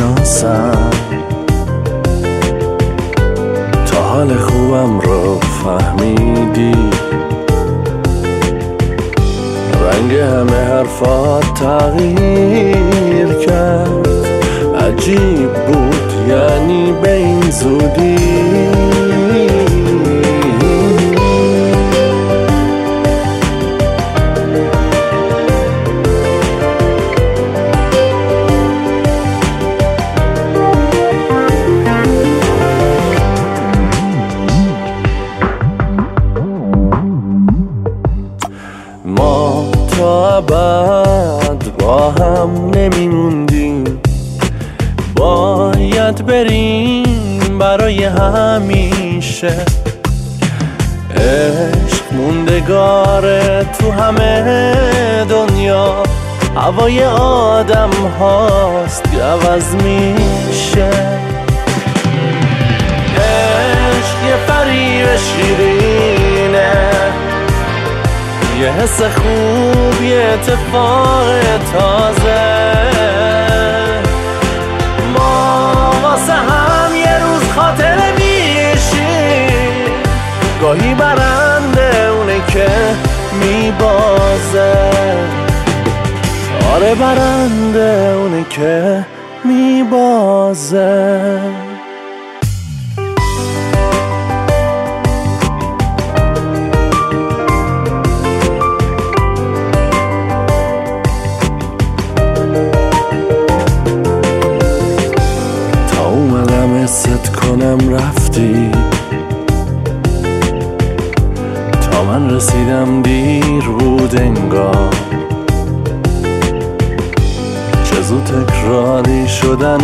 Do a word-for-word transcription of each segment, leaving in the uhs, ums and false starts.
میشناسم، تا حال خوبم رو فهمیدی، رنگ همه حرفات تغییر کرد. عجیب بود یعنی به این زودی. ما تا ابد با هم نمیموندیم، باید بریم برای همیشه. عشق موندگاره تو همه دنیا، هوای آدم هاست که عوض میشه. عشق یه فریب شیرینه، یه حس خوب، یه اتفاق تازه. ما واسه هم یه روز خاطره میشیم، گاهی برنده اونه که میبازه. آره برنده اونه که میبازه. ست کنم رفتی، تا من رسیدم دیر بود انگار. چه زود تکراری شدن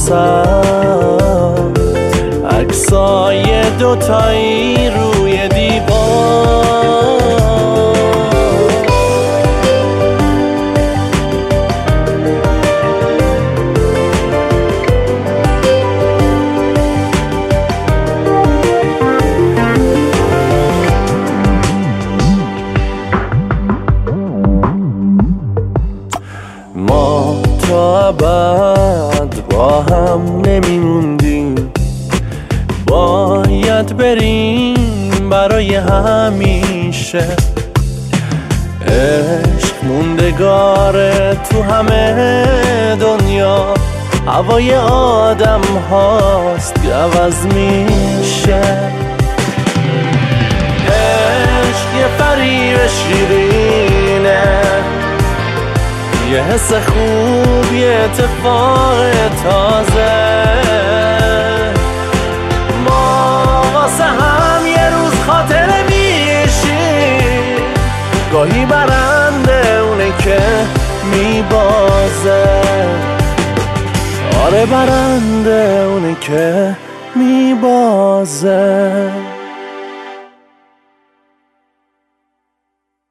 واسم عکسای دوتایی روی دیوار. ما تا ابد با هم نمیموندیم، باید بریم برای همیشه. عشق موندگاره تو همه دنیا، هوای آدم هاست که عوض میشه. عشق یه فریب شیرینه، یه حس خوب، یه اتفاق تازه. ما واسه هم یه روز خاطره میشیم، گاهی برنده اونه که میبازه. آره برنده اونه که میبازه.